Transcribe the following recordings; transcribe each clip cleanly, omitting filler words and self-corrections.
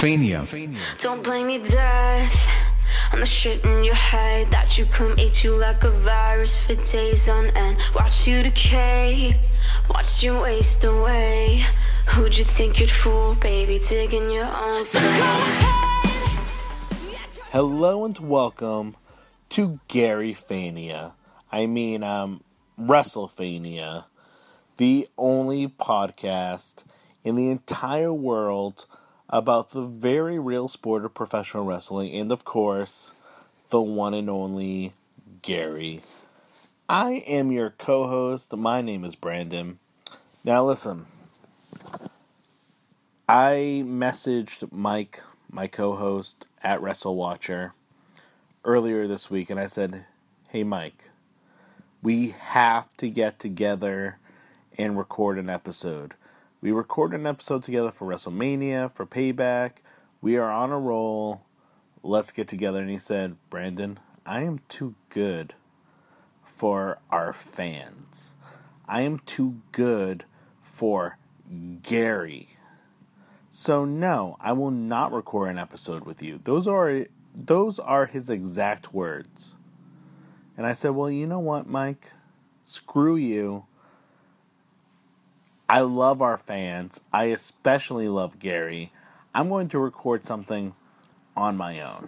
Fania. Don't blame me, death, on the shit in your head that you come eat you like a virus for days on end. Watch you decay, watch you waste away. Who'd you think you'd fool, baby, digging your own grave? Hello and welcome to Gary Fania. WrestleFania, the only podcast in the entire world about the very real sport of professional wrestling, and of course, the one and only Gary. I am your co-host. My name is Brandon. Now listen, I messaged Mike, my co-host at WrestleWatcher, earlier this week, and I said, hey Mike, we have to get together and record an episode. We recorded an episode together for WrestleMania, for Payback. We are on a roll. Let's get together. And he said, Brandon, I am too good for our fans. I am too good for Gary. So no, I will not record an episode with you. Those are his exact words. And I said, well, you know what, Mike? Screw you. I love our fans. I especially love Gary. I'm going to record something on my own.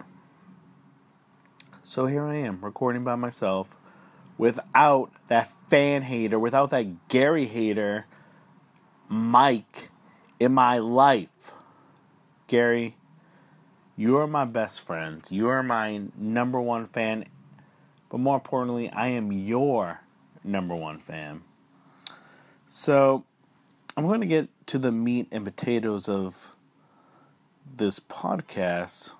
So here I am, recording by myself, without that fan hater, without that Gary hater, Mike, in my life. Gary, you are my best friend. You are my number one fan. But more importantly, I am your number one fan. So, I'm going to get to the meat and potatoes of this podcast.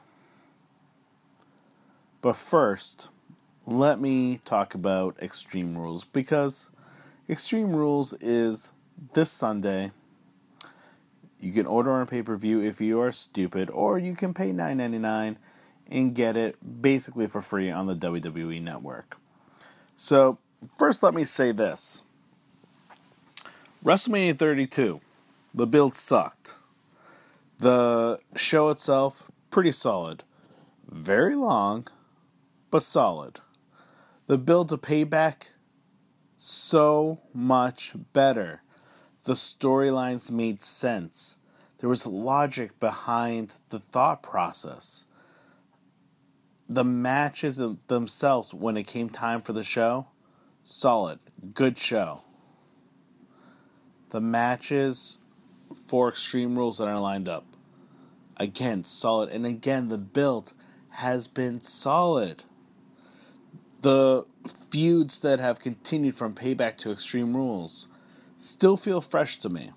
But first, let me talk about Extreme Rules. Because Extreme Rules is this Sunday. You can order on pay-per-view if you are stupid, or you can pay $9.99 and get it basically for free on the WWE Network. So, first let me say this. WrestleMania 32, the build sucked. The show itself, pretty solid. Very long, but solid. The build to Payback, so much better. The storylines made sense. There was logic behind the thought process. The matches themselves, when it came time for the show, solid. Good show. The matches for Extreme Rules that are lined up, again, solid. And again, the build has been solid. The feuds that have continued from Payback to Extreme Rules still feel fresh to me.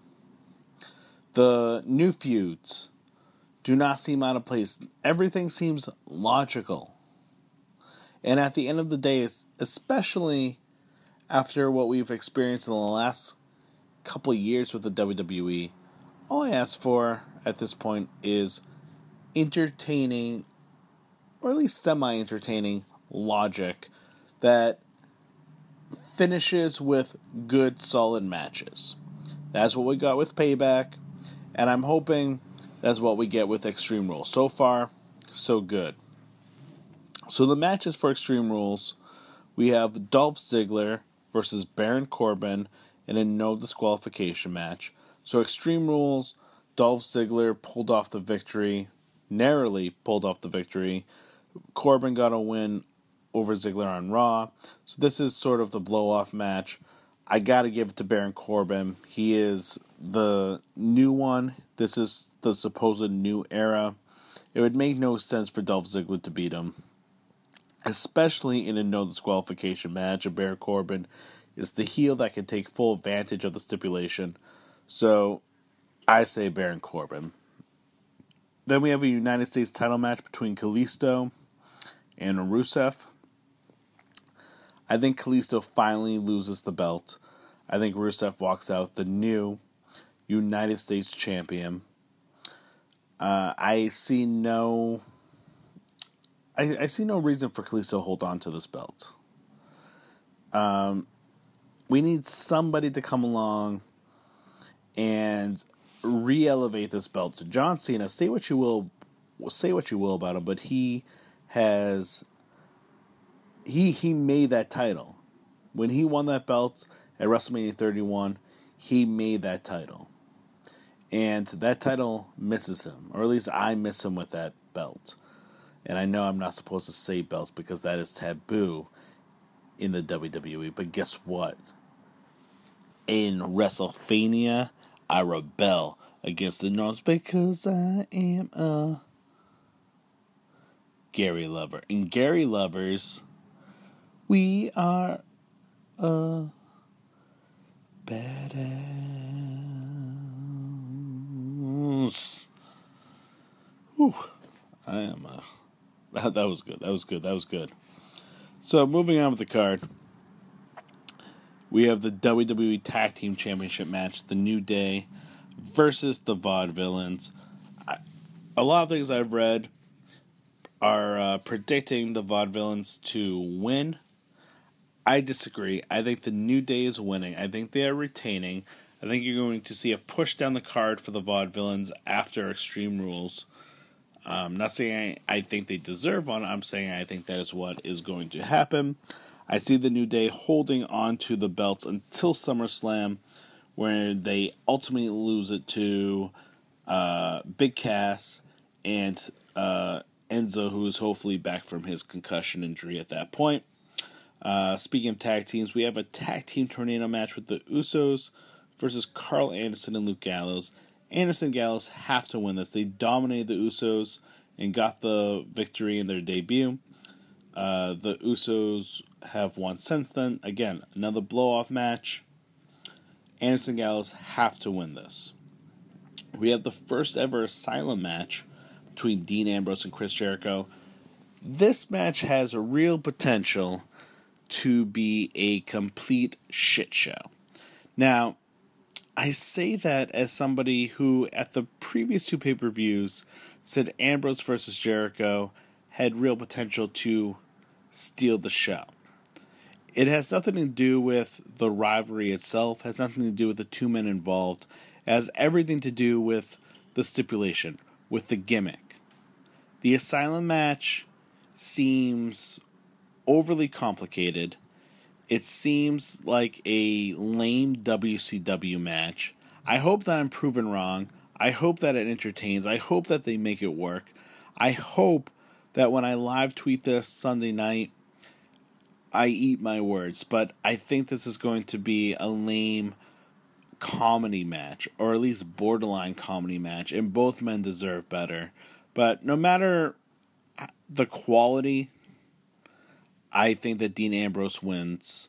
The new feuds do not seem out of place. Everything seems logical. And at the end of the day, especially after what we've experienced in the last couple years with the WWE, all I ask for at this point is entertaining, or at least semi-entertaining, logic that finishes with good, solid matches. That's what we got with Payback, and I'm hoping that's what we get with Extreme Rules. So far, so good. So the matches for Extreme Rules, we have Dolph Ziggler versus Baron Corbin in a no disqualification match. So Extreme Rules, Dolph Ziggler pulled off the victory, narrowly pulled off the victory. Corbin got a win over Ziggler on Raw. So this is sort of the blow-off match. I gotta give it to Baron Corbin. He is the new one. This is the supposed new era. It would make no sense for Dolph Ziggler to beat him, especially in a no disqualification match. And Baron Corbin is the heel that can take full advantage of the stipulation. So I say Baron Corbin. Then we have a United States title match between Kalisto and Rusev. I think Kalisto finally loses the belt. I think Rusev walks out the new United States champion. I see no reason for Kalisto to hold on to this belt. We need somebody to come along and re-elevate this belt to John Cena. Say what you will about him, but he made that title. When he won that belt at WrestleMania 31, he made that title. And that title misses him, or at least I miss him with that belt. And I know I'm not supposed to say belts because that is taboo in the WWE, but guess what? In WrestleMania, I rebel against the norms because I am a Gary Lover. In Gary Lovers, we are a badass. Whew. I am a... That was good. So, moving on with the card. We have the WWE Tag Team Championship match, The New Day versus the Vaudevillains. A lot of things I've read are predicting the Vaudevillains to win. I disagree. I think the New Day is winning. I think they are retaining. I think you're going to see a push down the card for the Vaudevillains after Extreme Rules. I'm not saying I think they deserve one. I'm saying I think that is what is going to happen. I see the New Day holding on to the belts until SummerSlam, where they ultimately lose it to Big Cass and Enzo, who is hopefully back from his concussion injury at that point. Speaking of tag teams, we have a tag team tornado match with the Usos versus Carl Anderson and Luke Gallows. Anderson and Gallows have to win this. They dominated the Usos and got the victory in their debut. The Usos have won since then. Again, another blow-off match. Anderson and Gallows have to win this. We have the first ever Asylum match between Dean Ambrose and Chris Jericho. This match has a real potential to be a complete shit show. Now, I say that as somebody who, at the previous two pay-per-views, said Ambrose versus Jericho had real potential to steal the show. It has nothing to do with the rivalry itself, has nothing to do with the two men involved, it has everything to do with the stipulation, with the gimmick. The Asylum match seems overly complicated. It seems like a lame WCW match. I hope that I'm proven wrong. I hope that it entertains. I hope that they make it work. I hope that when I live tweet this Sunday night, I eat my words. But I think this is going to be a lame comedy match, or at least borderline comedy match, and both men deserve better. But no matter the quality, I think that Dean Ambrose wins.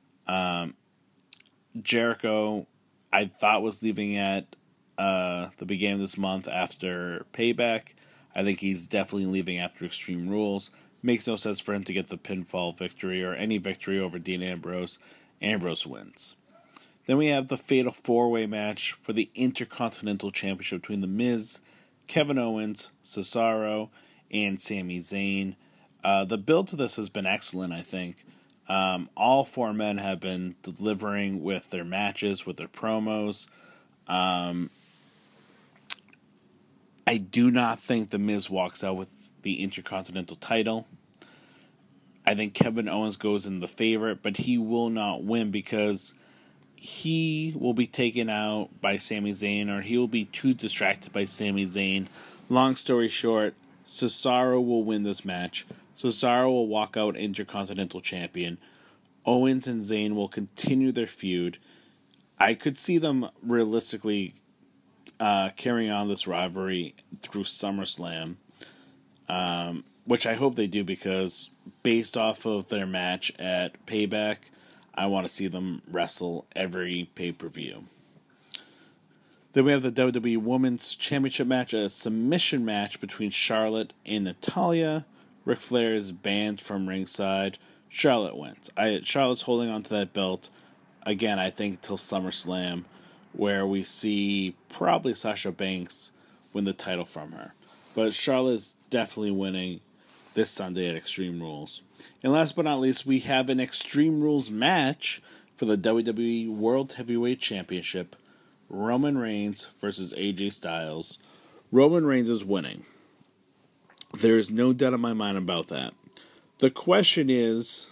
Jericho, I thought, was leaving at the beginning of this month after Payback. I think he's definitely leaving after Extreme Rules. Makes no sense for him to get the pinfall victory or any victory over Dean Ambrose. Ambrose wins. Then we have the Fatal 4-Way match for the Intercontinental Championship between The Miz, Kevin Owens, Cesaro, and Sami Zayn. The build to this has been excellent, I think. All four men have been delivering with their matches, with their promos. I do not think The Miz walks out with the Intercontinental title. I think Kevin Owens goes in the favorite, but he will not win because he will be taken out by Sami Zayn, or he will be too distracted by Sami Zayn. Long story short, Cesaro will win this match. Cesaro will walk out Intercontinental Champion. Owens and Zayn will continue their feud. I could see them realistically carrying on this rivalry through SummerSlam, which I hope they do, because based off of their match at Payback, I want to see them wrestle every pay-per-view. Then we have the WWE Women's Championship match, a submission match between Charlotte and Natalya. Ric Flair is banned from ringside. Charlotte wins. Charlotte's holding on to that belt, again, I think, till SummerSlam, where we see probably Sasha Banks win the title from her. But Charlotte is definitely winning this Sunday at Extreme Rules. And last but not least, we have an Extreme Rules match for the WWE World Heavyweight Championship. Roman Reigns versus AJ Styles. Roman Reigns is winning. There is no doubt in my mind about that. The question is,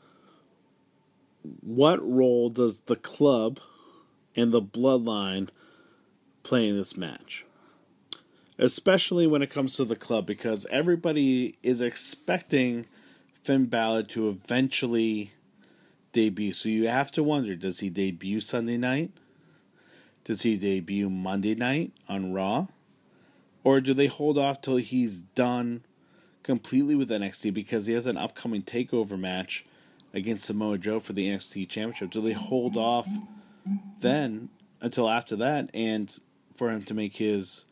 what role does the club and the bloodline play in this match? Especially when it comes to the club, because everybody is expecting Finn Balor to eventually debut. So you have to wonder, does he debut Sunday night? Does he debut Monday night on Raw? Or do they hold off till he's done completely with NXT because he has an upcoming takeover match against Samoa Joe for the NXT Championship? Do they hold off then until after that and for him to make his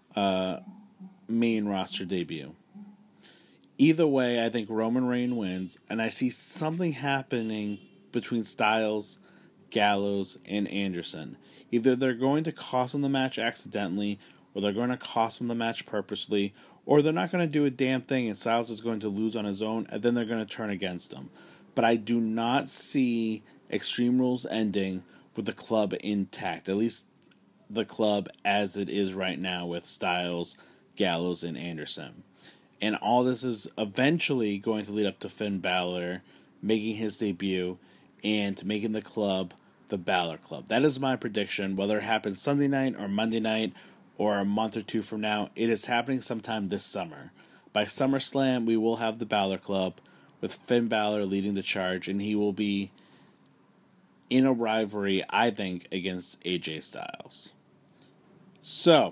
main roster debut? Either way, I think Roman Reigns wins, and I see something happening between Styles, Gallows, and Anderson. Either they're going to cost him the match accidentally, or they're going to cost him the match purposely, or they're not going to do a damn thing and Styles is going to lose on his own, and then they're going to turn against him. But I do not see Extreme Rules ending with the club intact, at least the club as it is right now with Styles, Gallows, and Anderson. And all this is eventually going to lead up to Finn Balor making his debut and making the club the Balor Club. That is my prediction. Whether it happens Sunday night or Monday night or a month or two from now, it is happening sometime this summer. By SummerSlam, we will have the Balor Club with Finn Balor leading the charge, and he will be in a rivalry, I think, against AJ Styles. So,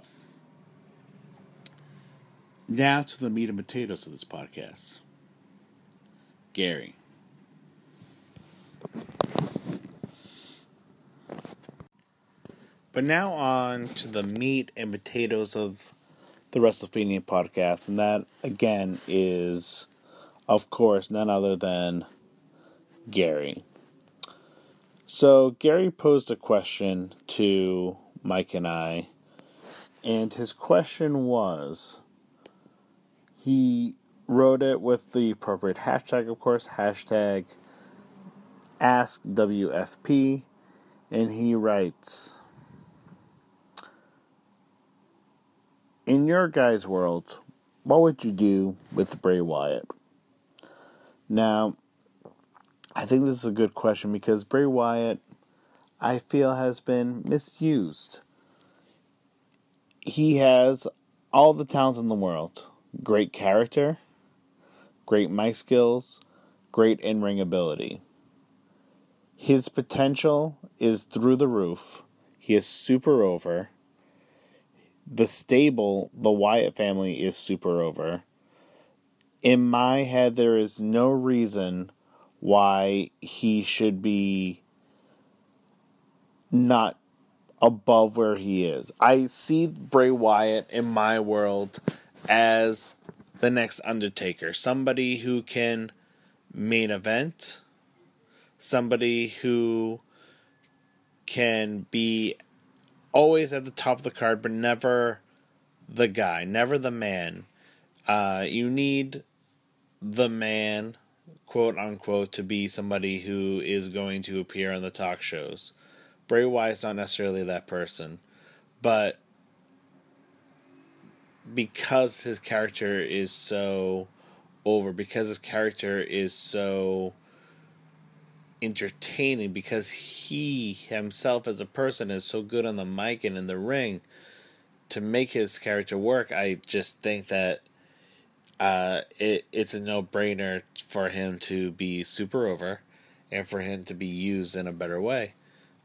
now to the meat and potatoes of this podcast. Gary. But now on to the meat and potatoes of the WrestleFania podcast. And that, again, is, of course, none other than Gary. So, Gary posed a question to Mike and I. And his question was, he wrote it with the appropriate hashtag, of course, hashtag AskWFP. And he writes, in your guys' world, what would you do with Bray Wyatt? Now, I think this is a good question because Bray Wyatt, I feel, has been misused. He has all the talents in the world. Great character, great mic skills, great in-ring ability. His potential is through the roof. He is super over. The stable, the Wyatt family, is super over. In my head, there is no reason why he should be not above where he is. I see Bray Wyatt in my world as the next Undertaker. Somebody who can main event. Somebody who can be always at the top of the card, but never the guy, never the man. You need the man, quote unquote, to be somebody who is going to appear on the talk shows. Bray Wyatt's not necessarily that person, but because his character is so over, because his character is so entertaining, because he himself as a person is so good on the mic and in the ring to make his character work, I just think that it's a no-brainer for him to be super over and for him to be used in a better way.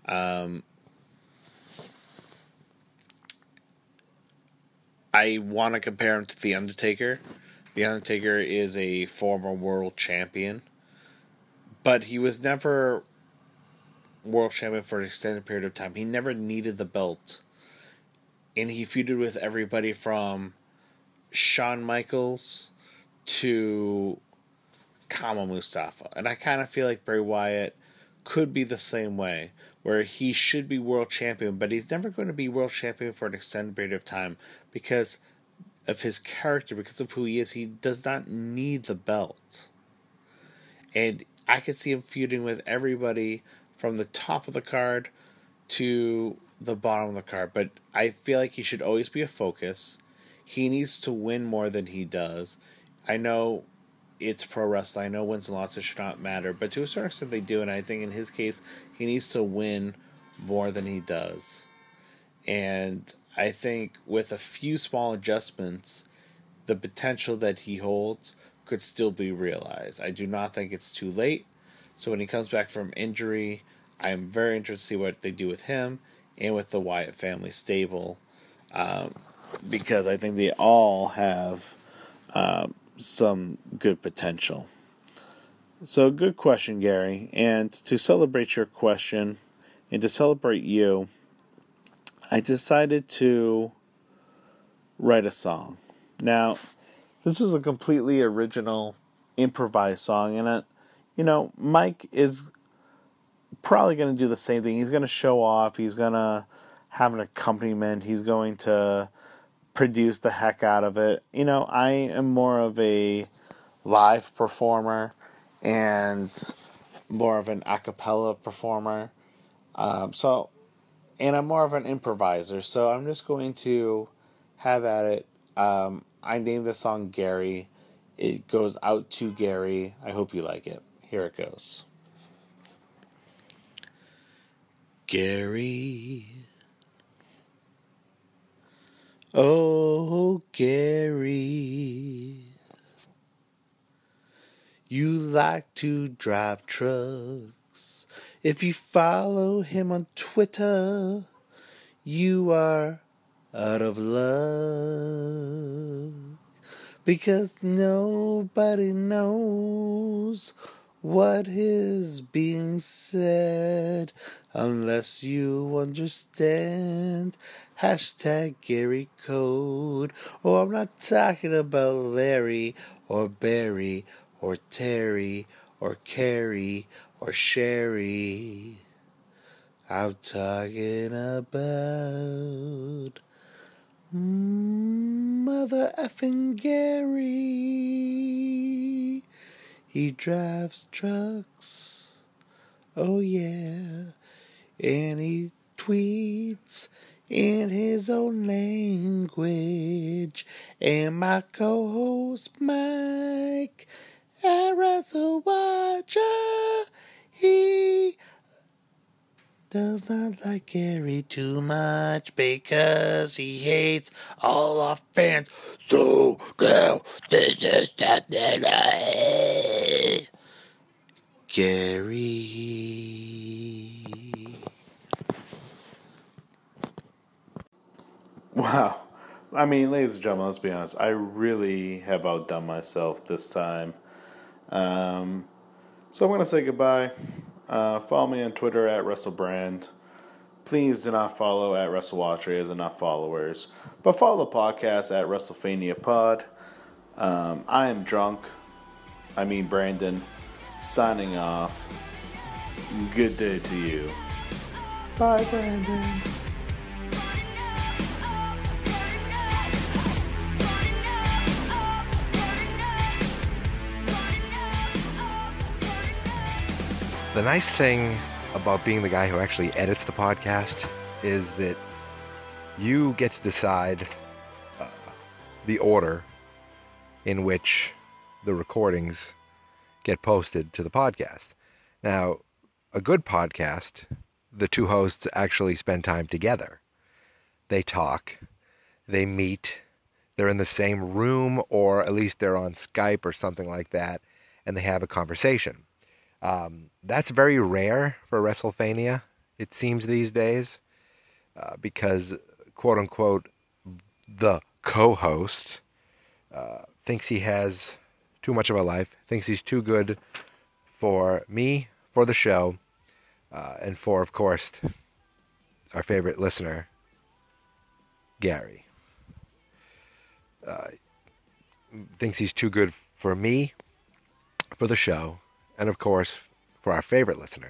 I want to compare him to The Undertaker. The Undertaker is a former world champion, but he was never world champion for an extended period of time. He never needed the belt. And he feuded with everybody from Shawn Michaels to Kama Mustafa. And I kind of feel like Bray Wyatt could be the same way, where he should be world champion, but he's never going to be world champion for an extended period of time because of his character, because of who he is. He does not need the belt. And I could see him feuding with everybody from the top of the card to the bottom of the card, but I feel like he should always be a focus. He needs to win more than he does. I know it's pro wrestling. I know wins and losses should not matter, but to a certain extent they do, and I think in his case, he needs to win more than he does. And I think with a few small adjustments, the potential that he holds could still be realized. I do not think it's too late. So when he comes back from injury, I am very interested to see what they do with him and with the Wyatt family stable, because I think they all have some good potential. So good question, Gary. And to celebrate your question and to celebrate you, I decided to write a song. Now, this is a completely original, improvised song, and Mike is probably going to do the same thing. He's going to show off. He's going to have an accompaniment. He's going to produce the heck out of it. I am more of a live performer and more of an a cappella performer. And I'm more of an improviser, so I'm just going to have at it. I named the song Gary. It goes out to Gary. I hope you like it. Here it goes. Gary. Oh, Gary. You like to drive trucks. If you follow him on Twitter, you are out of luck. Because nobody knows what is being said unless you understand hashtag Gary Code. Oh, I'm not talking about Larry or Barry or Terry or Carrie or Sherry. I'm talking about Mother effing Gary. He drives trucks, oh yeah, and he tweets in his own language. And my co-host Mike at Wrestle Watcher, he does not like Gary too much because he hates all our fans. So now this is Gary. Wow. I mean, ladies and gentlemen, let's be honest. I really have outdone myself this time. So I'm going to say goodbye. Follow me on Twitter at WrestleBrand. Please do not follow at WrestleWatcher. He has enough followers. But follow the podcast at WrestleFania Pod. I am Brandon, signing off. Good day to you. Bye, Brandon. The nice thing about being the guy who actually edits the podcast is that you get to decide the order in which the recordings get posted to the podcast. Now, a good podcast, the two hosts actually spend time together. They talk, they meet, they're in the same room, or at least they're on Skype or something like that, and they have a conversation. That's very rare for WrestleFania, it seems these days, because, quote unquote, the co-host thinks he has too much of a life, thinks he's too good for me, for the show, and for, of course, our favorite listener, Gary. Thinks he's too good for me, for the show, and of course, for our favorite listener,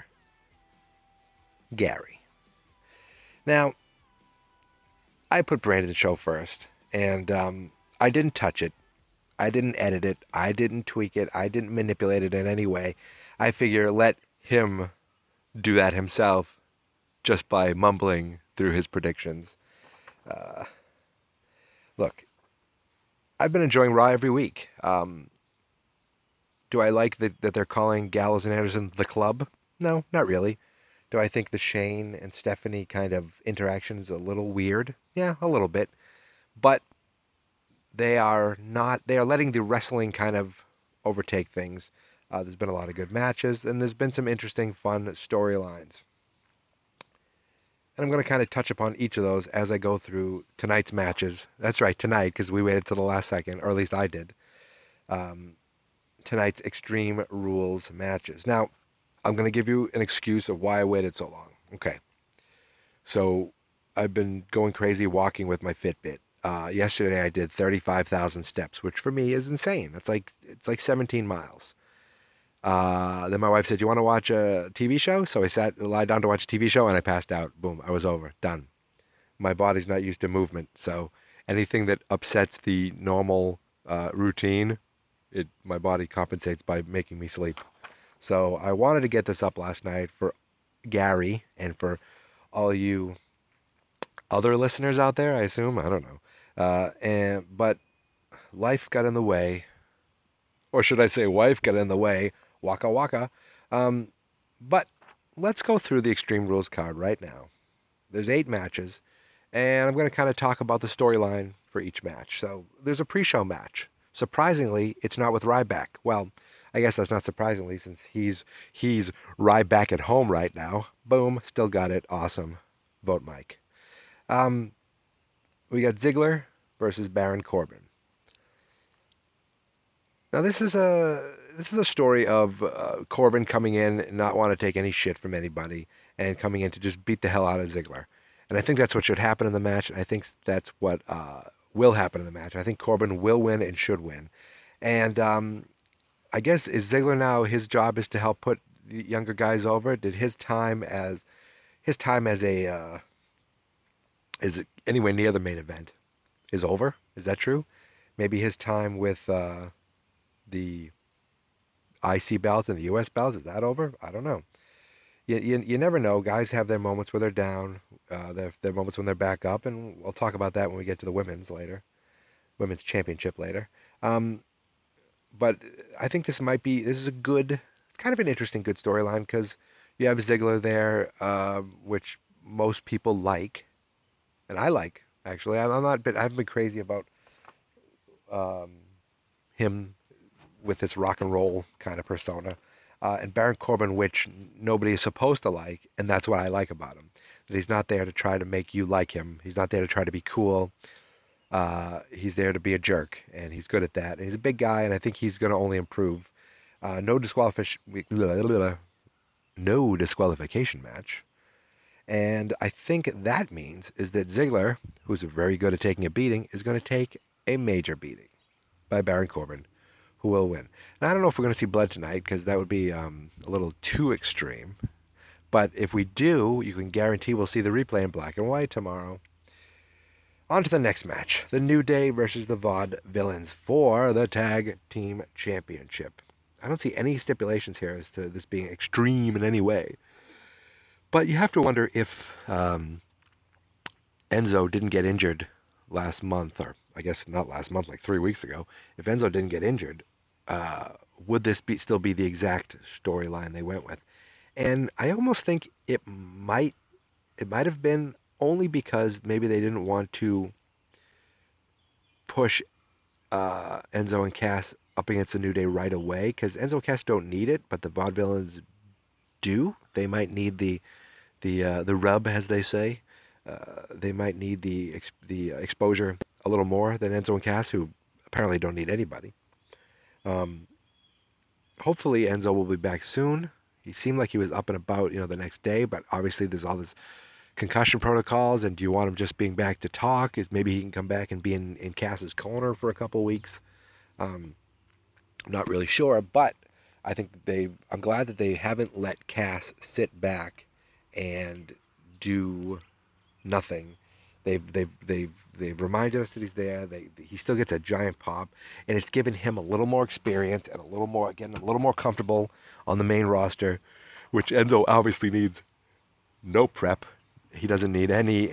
Gary. Now, I put Brandon's show first, and I didn't touch it. I didn't edit it. I didn't tweak it. I didn't manipulate it in any way. I figure let him do that himself just by mumbling through his predictions. Look, I've been enjoying Raw every week. Do I like that they're calling Gallows and Anderson the club? No, not really. Do I think the Shane and Stephanie kind of interaction is a little weird? Yeah, a little bit. But they are letting the wrestling kind of overtake things. There's been a lot of good matches, and there's been some interesting, fun storylines. And I'm going to kind of touch upon each of those as I go through tonight's matches. That's right, tonight, because we waited till the last second, or at least I did. Tonight's Extreme Rules matches. Now, I'm going to give you an excuse of why I waited so long. Okay. So, I've been going crazy walking with my Fitbit. Yesterday I did 35,000 steps, which for me is insane. It's like 17 miles. Then my wife said, "You want to watch a TV show?" So I lied down to watch a TV show, and I passed out. Boom, I was over. Done. My body's not used to movement, so anything that upsets the normal routine, my body compensates by making me sleep. So I wanted to get this up last night for Gary and for all you other listeners out there, I assume. I don't know. But life got in the way. Or should I say wife got in the way. Waka waka. But let's go through the Extreme Rules card right now. There's 8 matches. And I'm going to kind of talk about the storyline for each match. So there's a pre-show match. Surprisingly, it's not with Ryback. Well, I guess that's not surprisingly since he's Ryback at home right now. Boom, still got it. Awesome. Vote Mike. We got Ziggler versus Baron Corbin. Now this is a story of Corbin coming in and not want to take any shit from anybody and coming in to just beat the hell out of Ziggler. And I think that's what should happen in the match. And I think that's what will happen in the match. I think Corbin will win and should win. And I guess is Ziggler now, his job is to help put the younger guys over? Did his time as a is it anywhere near the main event is over? Is that true? Maybe his time with the IC belt and the US belt, is that over? I don't know. You never know. Guys have their moments where they're down, their moments when they're back up, and we'll talk about that when we get to the women's championship later. But I think it's kind of an interesting, good storyline because you have Ziggler there, which most people like, and I like, actually. I haven't been crazy about him with this rock and roll kind of persona. And Baron Corbin, which nobody is supposed to like, and that's what I like about him. That he's not there to try to make you like him. He's not there to try to be cool. He's there to be a jerk, and he's good at that. And he's a big guy, and I think he's going to only improve. No disqualification match. And I think that means is that Ziggler, who's very good at taking a beating, is going to take a major beating by Baron Corbin, who will win. Now, I don't know if we're going to see blood tonight because that would be a little too extreme. But if we do, you can guarantee we'll see the replay in black and white tomorrow. On to the next match. The New Day versus the Vaudevillains for the Tag Team Championship. I don't see any stipulations here as to this being extreme in any way. But you have to wonder if Enzo didn't get injured last month, or I guess not last month, like 3 weeks ago. If Enzo didn't get injured, would this still be the exact storyline they went with? And I almost think it might have been only because maybe they didn't want to push Enzo and Cass up against the New Day right away, because Enzo and Cass don't need it, but the Vaudevillains do. They might need the rub, as they say. They might need the exposure a little more than Enzo and Cass, who apparently don't need anybody. Hopefully Enzo will be back soon. He seemed like he was up and about, the next day, but obviously there's all this concussion protocols, and do you want him just being back to talk? Is maybe he can come back and be in Cass's corner for a couple of weeks? I'm not really sure, but I think I'm glad that they haven't let Cass sit back and do nothing. They've reminded us that he's there. He still gets a giant pop, and it's given him a little more experience and a little more comfortable on the main roster, which Enzo obviously needs no prep, He doesn't need any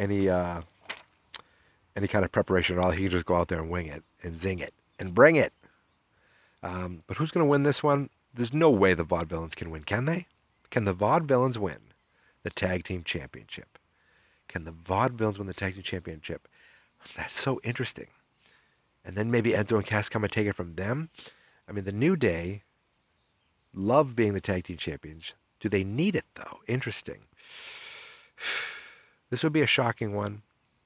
kind of preparation at all. He can just go out there and wing it and zing it and bring it. But who's going to win this one? There's no way the Vaudevillains can win, can they? Can the Vaudevillains win the Tag Team Championship? Can the Vaudevillains win the Tag Team Championship? That's so interesting. And then maybe Enzo and Cass come and take it from them. I mean, the New Day love being the Tag Team Champions. Do they need it, though? Interesting. This would be a shocking one.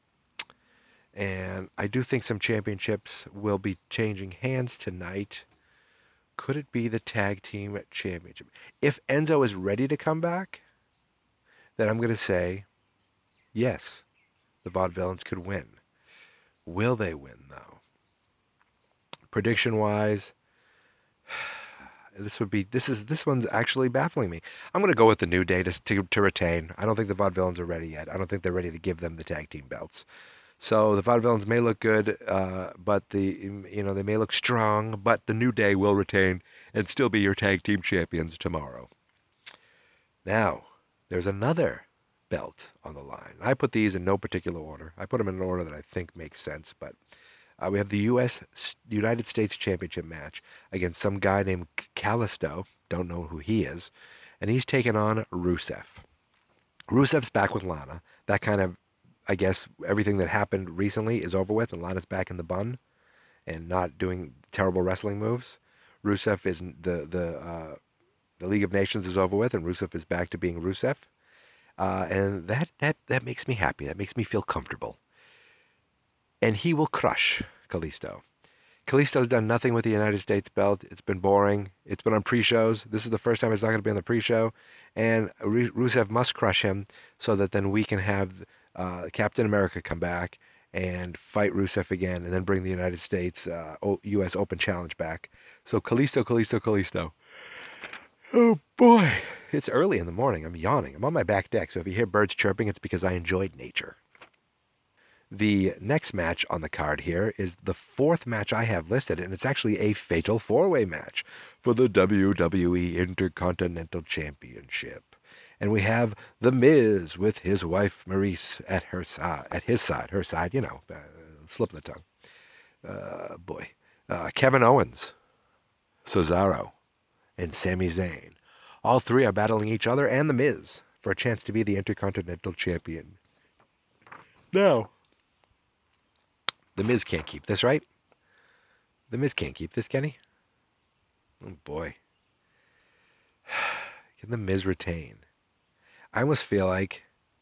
And I do think some championships will be changing hands tonight. Could it be the Tag Team Championship? If Enzo is ready to come back, then I'm going to say, yes, the Vaudevillains could win. Will they win, though? Prediction-wise, this one's actually baffling me. I'm going to go with the New Day to retain. I don't think the Vaudevillains are ready yet. I don't think they're ready to give them the tag team belts. So the Vaudevillains may look good, but they may look strong, but the New Day will retain and still be your tag team champions tomorrow. Now, there's another belt on the line. I put these in no particular order. I put them in an order that I think makes sense, but we have the United States Championship match against some guy named Kalisto. Don't know who he is. And he's taking on Rusev. Rusev's back with Lana. That kind of, I guess, everything that happened recently is over with, and Lana's back in the bun and not doing terrible wrestling moves. Rusev is the League of Nations is over with, and Rusev is back to being Rusev. And that makes me happy. That makes me feel comfortable. And he will crush Kalisto. Kalisto's done nothing with the United States belt. It's been boring. It's been on pre-shows. This is the first time it's not going to be on the pre-show. And Rusev must crush him so that then we can have Captain America come back and fight Rusev again and then bring the United States U.S. Open Challenge back. So Kalisto. Oh, boy. It's early in the morning. I'm yawning. I'm on my back deck, so if you hear birds chirping, it's because I enjoyed nature. The next match on the card here is the fourth match I have listed, and it's actually a fatal four-way match for the WWE Intercontinental Championship. And we have The Miz with his wife Maryse at his side, slip of the tongue. Kevin Owens, Cesaro, and Sami Zayn. All three are battling each other and The Miz for a chance to be the Intercontinental Champion. Now, The Miz can't keep this, right? The Miz can't keep this, can he? Oh, boy. Can The Miz retain? I almost feel like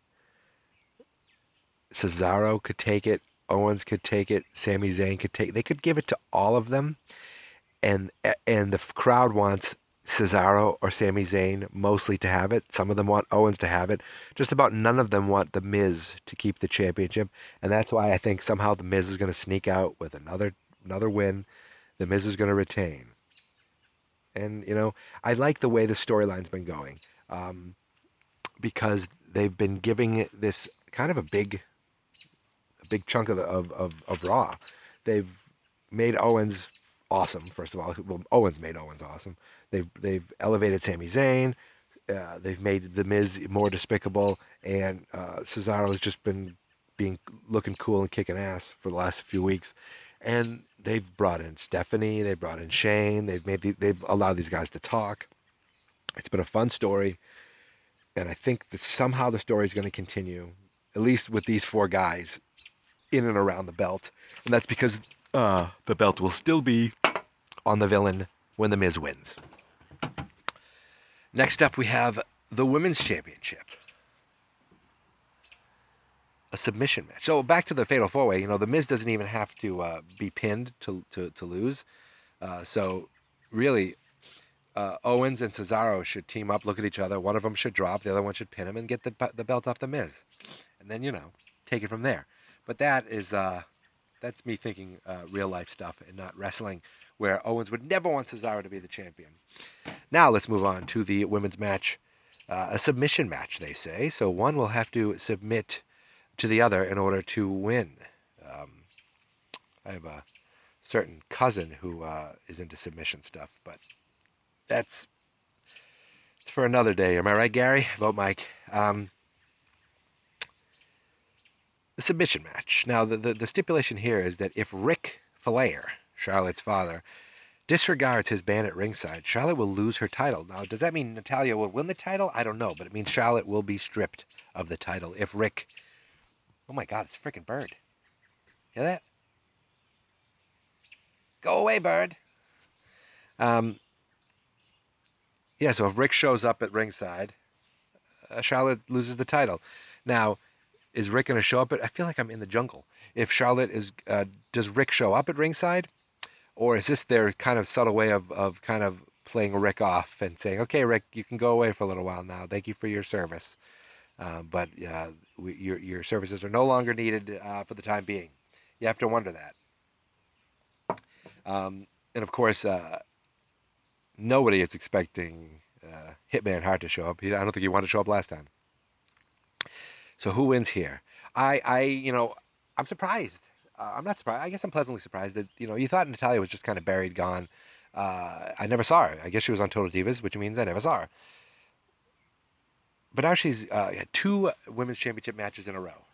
Cesaro could take it, Owens could take it, Sami Zayn could take it. They could give it to all of them, and the crowd wants Cesaro or Sami Zayn mostly to have it. Some of them want Owens to have it. Just about none of them want The Miz to keep the championship, and that's why I think somehow The Miz is going to sneak out with another win. The Miz is going to retain. And, I like the way the storyline's been going. Because they've been giving this kind of a big chunk of Raw. They've made Owens awesome. First of all, well, Owens made Owens awesome. They've elevated Sami Zayn. They've made The Miz more despicable, and Cesaro has just been looking cool and kicking ass for the last few weeks. And they've brought in Stephanie. They brought in Shane. They've allowed these guys to talk. It's been a fun story. And I think that somehow the story is going to continue, at least with these four guys in and around the belt. And that's because the belt will still be on the villain when The Miz wins. Next up, we have the Women's Championship. A submission match. So back to the Fatal 4-Way, The Miz doesn't even have to be pinned to lose. So really, Owens and Cesaro should team up, look at each other. One of them should drop, the other one should pin him and get the belt off The Miz. And then, take it from there. But that is, that's me thinking real life stuff and not wrestling, where Owens would never want Cesaro to be the champion. Now let's move on to the women's match. A submission match, they say. So one will have to submit to the other in order to win. I have a certain cousin who is into submission stuff, but it's for another day. Am I right, Gary? Vote Mike. the submission match. Now, the stipulation here is that if Ric Flair, Charlotte's father, disregards his ban at ringside, Charlotte will lose her title. Now, does that mean Natalya will win the title? I don't know, but it means Charlotte will be stripped of the title if Rick... Oh my God, it's a freaking bird. Hear that? Go away, bird. Yeah, so if Rick shows up at ringside, Charlotte loses the title. Now, is Rick going to show up I feel like I'm in the jungle. If Charlotte is... does Rick show up at ringside? Or is this their kind of subtle way of kind of playing Rick off and saying, okay, Rick, you can go away for a little while now. Thank you for your service. But your services are no longer needed for the time being. You have to wonder that. And of course, nobody is expecting Hitman Hart to show up. I don't think he wanted to show up last time. So who wins here? I'm surprised. I'm not surprised. I guess I'm pleasantly surprised that, you thought Natalya was just kind of buried, gone. I never saw her. I guess she was on Total Divas, which means I never saw her. But now she's had 2 women's championship matches in a row.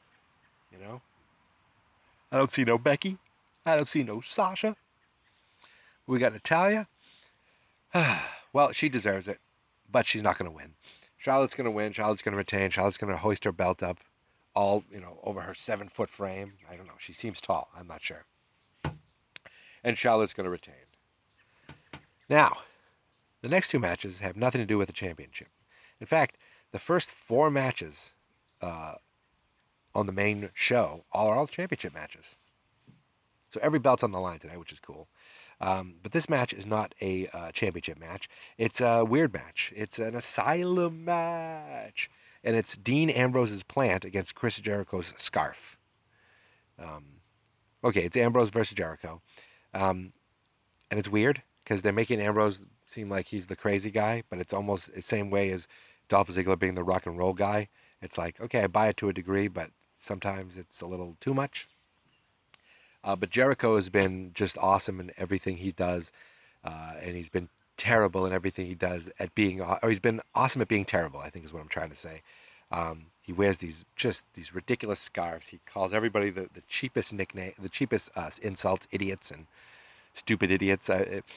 I don't see no Becky. I don't see no Sasha. We got Natalya. Well, she deserves it, but she's not going to win. Charlotte's going to win. Charlotte's going to retain. Charlotte's going to hoist her belt up. All, over her 7-foot frame. I don't know. She seems tall. I'm not sure. And Charlotte's going to retain. Now, the next 2 matches have nothing to do with the championship. In fact, the first 4 matches on the main show are all championship matches. So every belt's on the line tonight, which is cool. But this match is not a championship match. It's a weird match. It's an asylum match. And it's Dean Ambrose's plant against Chris Jericho's scarf. Okay, it's Ambrose versus Jericho. And it's weird because they're making Ambrose seem like he's the crazy guy, but it's almost the same way as Dolph Ziggler being the rock and roll guy. It's like, okay, I buy it to a degree, but sometimes it's a little too much. But Jericho has been just awesome in everything he does, and he's been terrible in everything he does at being, or he's been awesome at being terrible, I think is what I'm trying to say. He wears these ridiculous scarves. He calls everybody the cheapest nickname, the cheapest insults, idiots and stupid idiots.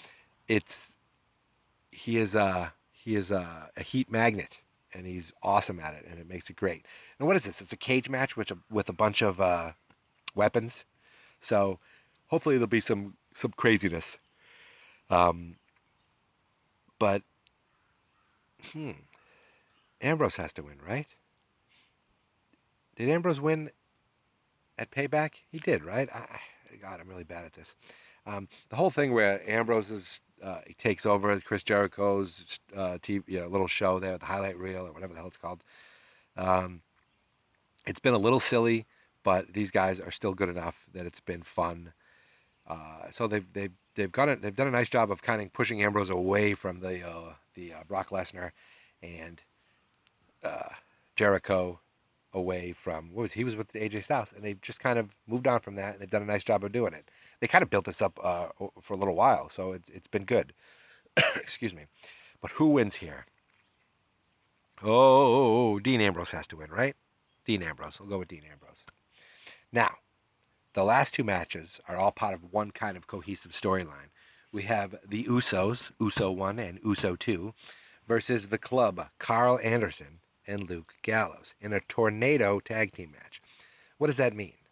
He is a heat magnet, and he's awesome at it, and it makes it great. And what is this? It's a cage match with a bunch of weapons. So hopefully there'll be some craziness. But Ambrose has to win, right? Did Ambrose win at Payback? He did, right? God, I'm really bad at this. The whole thing where Ambrose he takes over Chris Jericho's TV, little show there, the highlight reel or whatever the hell it's called. It's been a little silly, but these guys are still good enough that it's been fun. So they've done a nice job of kind of pushing Ambrose away from the Brock Lesnar and Jericho away from he was with AJ Styles, and they've just kind of moved on from that, and they've done a nice job of doing it. They kind of built this up for a little while, so it's been good. Excuse me. But who wins here? Oh, Dean Ambrose has to win, right? Dean Ambrose. We'll go with Dean Ambrose. Now, the last 2 matches are all part of one kind of cohesive storyline. We have the Usos, Uso 1 and Uso 2, versus the Club, Carl Anderson and Luke Gallows, in a tornado tag team match. What does that mean?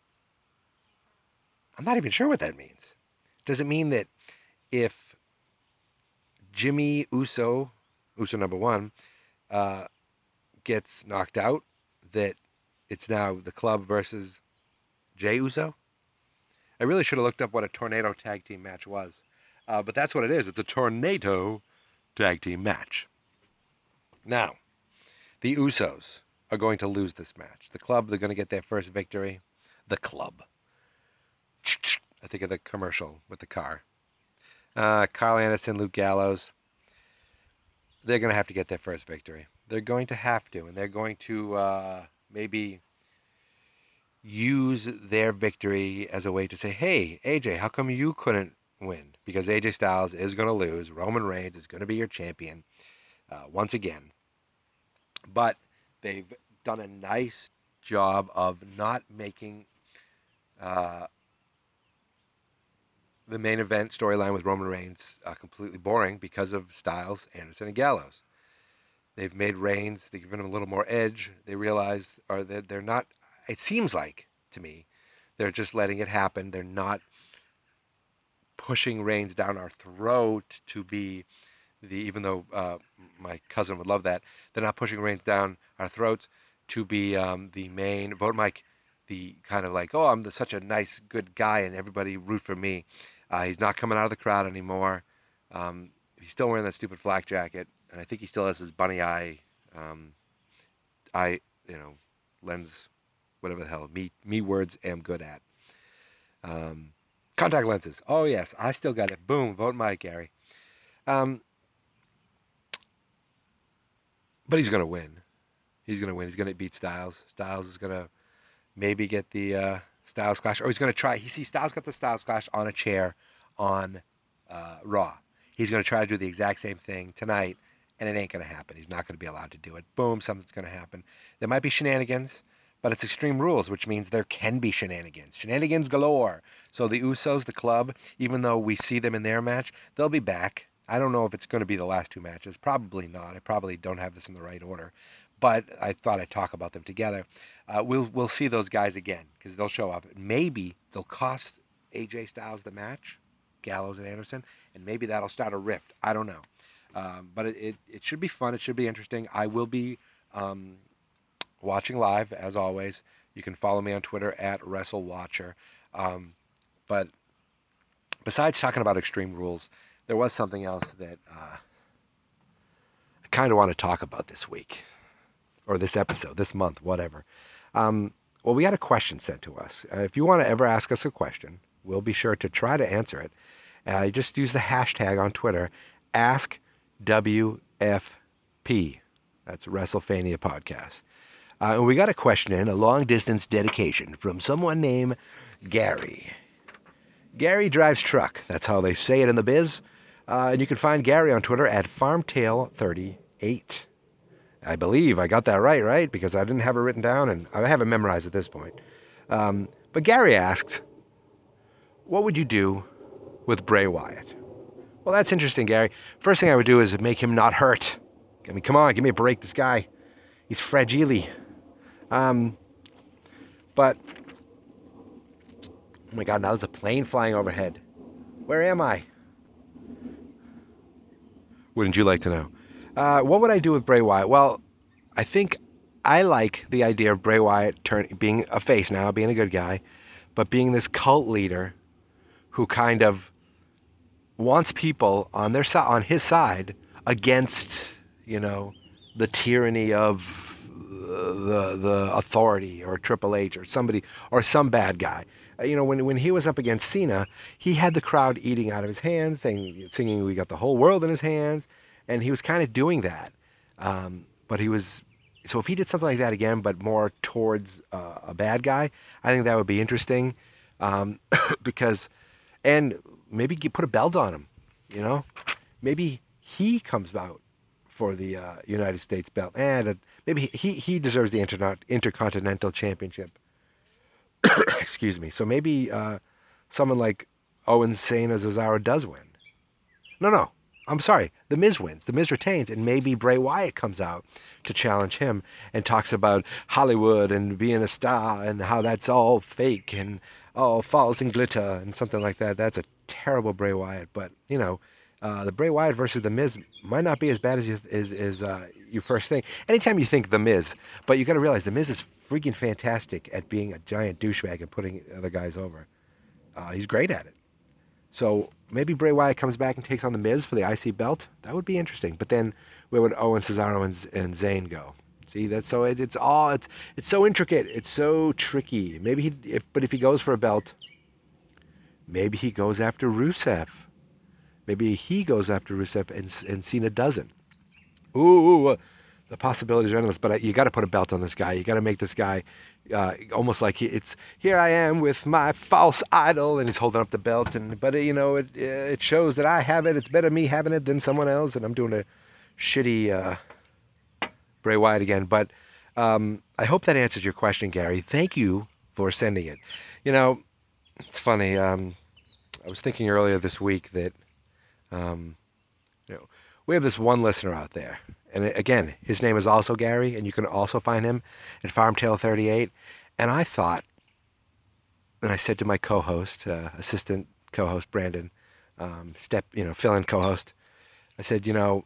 I'm not even sure what that means. Does it mean that if Jimmy Uso number 1, gets knocked out, that it's now the Club versus Jey Uso? I really should have looked up what a tornado tag team match was. But that's what it is. It's a tornado tag team match. Now, the Usos are going to lose this match. The Club, they're going to get their first victory. The Club. I think of the commercial with the car. Carl Anderson, Luke Gallows. They're going to have to get their first victory. They're going to have to. And they're going to maybe use their victory as a way to say, hey, AJ, how come you couldn't win? Because AJ Styles is going to lose. Roman Reigns is going to be your champion once again. But they've done a nice job of not making the main event storyline with Roman Reigns completely boring because of Styles, Anderson, and Gallows. They've made Reigns, they've given him a little more edge. They realize, or they're not, it seems like, to me, they're just letting it happen. They're not pushing Reigns down our throat to be even though my cousin would love that, they're not pushing Reigns down our throats to be the main, Vote Mike, the kind of like, oh, I'm such a nice, good guy and everybody root for me. He's not coming out of the crowd anymore. He's still wearing that stupid flak jacket, and I think he still has his bunny eye, lens, whatever the hell, me words am good at. Contact lenses. Oh, yes, I still got it. Boom, vote Mike, Gary. But he's going to win. He's going to win. He's going to beat Styles. Styles is going to maybe get the Styles Clash, or he's going to try. He sees Styles got the Styles Clash on a chair on Raw. He's going to try to do the exact same thing tonight, and it ain't going to happen. He's not going to be allowed to do it. Boom, something's going to happen. There might be shenanigans, but it's Extreme Rules, which means there can be shenanigans. Shenanigans galore. So the Usos, the club, even though we see them in their match, they'll be back. I don't know if it's going to be the last two matches. Probably not. I probably don't have this in the right order. But I thought I'd talk about them together. We'll see those guys again because they'll show up. Maybe they'll cost AJ Styles the match, Gallows and Anderson, and maybe that'll start a rift. I don't know. But it should be fun. It should be interesting. I will be watching live, as always. You can follow me on Twitter at WrestleWatcher. But besides talking about Extreme Rules, there was something else that I kind of want to talk about this week, or this episode, this month, whatever. Well, we got a question sent to us. If you want to ever ask us a question, we'll be sure to try to answer it. Just use the hashtag on Twitter, AskWFP. That's WrestleFania Podcast. And we got a question in, a long-distance dedication from someone named Gary. Gary drives truck. That's how they say it in the biz. And you can find Gary on Twitter at FarmTale38. I believe I got that right? Because I didn't have it written down, and I have it memorized at this point. But Gary asks, what would you do with Bray Wyatt? Well, that's interesting, Gary. First thing I would do is make him not hurt. I mean, come on, give me a break, this guy. He's fragile. But, oh my God, now there's a plane flying overhead. Where am I? Wouldn't you like to know? What would I do with Bray Wyatt? Well, I think I like the idea of Bray Wyatt being a face now, being a good guy, but being this cult leader who kind of wants people on his side against, the tyranny of the authority or Triple H or somebody or some bad guy. When he was up against Cena, he had the crowd eating out of his hands, singing "We Got the Whole World in His Hands," and he was kind of doing that. So if he did something like that again, but more towards a bad guy, I think that would be interesting. Because, and maybe put a belt on him, maybe he comes out for the United States belt, and maybe he deserves the Intercontinental Championship. Excuse me. So maybe someone like Owens, Zayn, or Cesaro does win. No. I'm sorry. The Miz wins. The Miz retains, and maybe Bray Wyatt comes out to challenge him and talks about Hollywood and being a star and how that's all fake and all false and glitter and something like that. That's a terrible Bray Wyatt. But the Bray Wyatt versus the Miz might not be as bad as you first think. Anytime you think the Miz, but you got to realize the Miz is freaking fantastic at being a giant douchebag and putting other guys over. He's great at it. So maybe Bray Wyatt comes back and takes on the Miz for the IC belt. That would be interesting. But then where would Owens, Cesaro, and Zayn go? See, that's so it's so intricate. It's so tricky. Maybe if he goes for a belt, maybe he goes after Rusev. Maybe he goes after Rusev and Cena doesn't. Ooh, the possibilities are endless. But you got to put a belt on this guy. You got to make this guy almost like it's here I am with my false idol, and he's holding up the belt. But it shows that I have it. It's better me having it than someone else, and I'm doing a shitty Bray Wyatt again. But I I hope that answers your question, Gary. Thank you for sending it. You know, it's funny. I was thinking earlier this week that, we have this one listener out there. And again, his name is also Gary, and you can also find him at FarmTale38. And I thought, and I said to my co-host, assistant co-host Brandon, fill-in co-host, I said,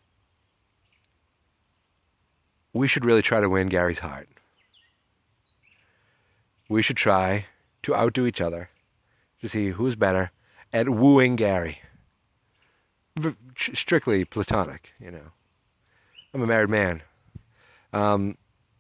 we should really try to win Gary's heart. We should try to outdo each other to see who's better at wooing Gary. Strictly platonic, I'm a married man. And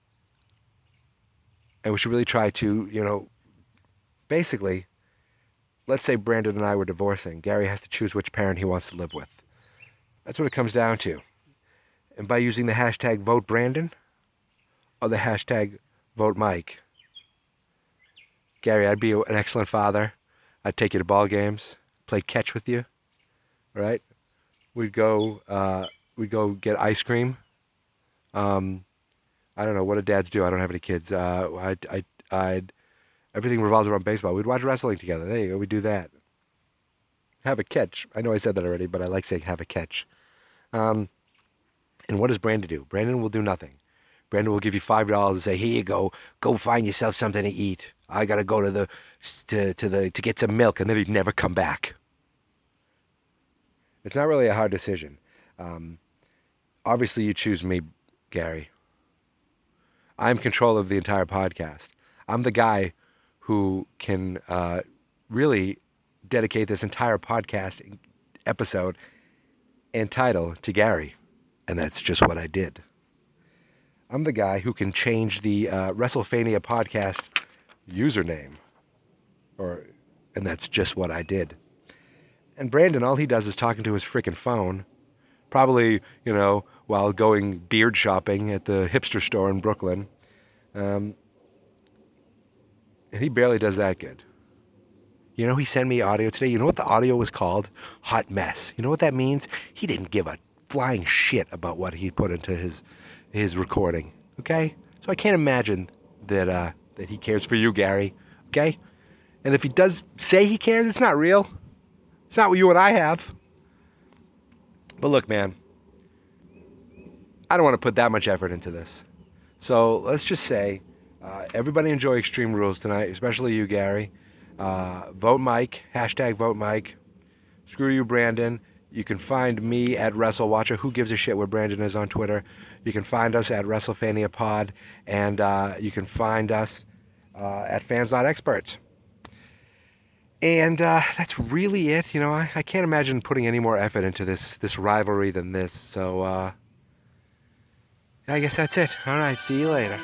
we should really try to, basically, let's say Brandon and I were divorcing. Gary has to choose which parent he wants to live with. That's what it comes down to. And by using the hashtag vote Brandon or the hashtag vote Mike, Gary, I'd be an excellent father. I'd take you to ball games, play catch with you, right? We'd go get ice cream. I don't know, what do dads do? I don't have any kids. Everything revolves around baseball. We'd watch wrestling together. There you go. We'd do that. Have a catch. I know I said that already, but I like saying have a catch. And what does Brandon do? Brandon will do nothing. Brandon will give you $5 and say, here you go. Go find yourself something to eat. I got to go to get some milk, and then he'd never come back. It's not really a hard decision. Obviously, you choose me, Gary. I'm in control of the entire podcast. I'm the guy who can really dedicate this entire podcast episode and title to Gary. And that's just what I did. I'm the guy who can change the WrestleFania podcast username. And that's just what I did. And Brandon, all he does is talking to his freaking phone, probably, while going beard shopping at the hipster store in Brooklyn. And he barely does that good. He sent me audio today. You know what the audio was called? Hot mess. You know what that means? He didn't give a flying shit about what he put into his recording. Okay? So I can't imagine that he cares for you, Gary. Okay? And if he does say he cares, it's not real. It's not what you and I have. But look, man, I don't want to put that much effort into this. So let's just say everybody enjoy Extreme Rules tonight, especially you, Gary. Vote Mike, hashtag vote Mike. Screw you, Brandon. You can find me at WrestleWatcher. Who gives a shit where Brandon is on Twitter? You can find us at WrestleFania Pod, and you can find us at Fans Not Experts. And that's really it. I can't imagine putting any more effort into this rivalry than this. So I guess that's it. All right, see you later.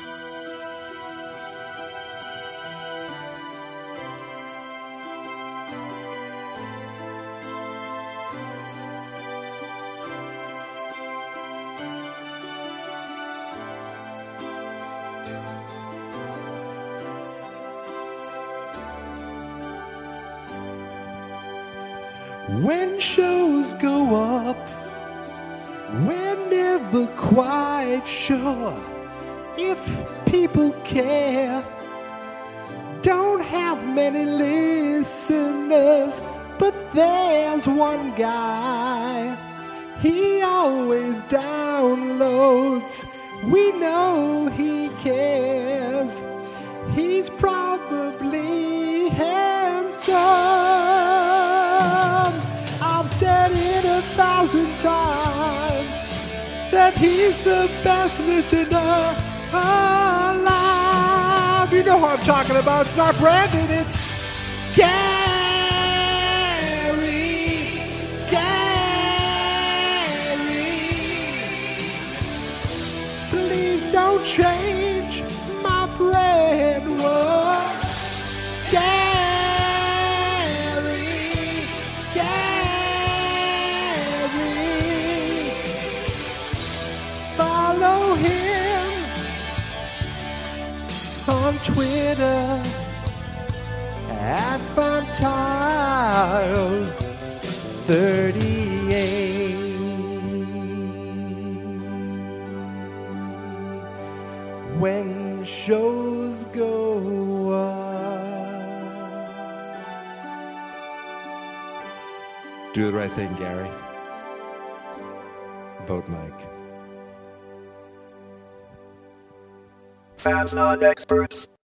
When shows go up, we're never quite sure if people care. Don't have many listeners, but there's one guy. He always downloads. We know he cares. He's probably handsome. I've said it 1,000 times that he's the best listener alive. You know who I'm talking about. It's not Brandon, it's Gary. Please don't change my friend. Whoa. Follow him on Twitter at FarmTile38. When when shows go on. Do the right thing, Gary. Vote Mike. Fans not experts.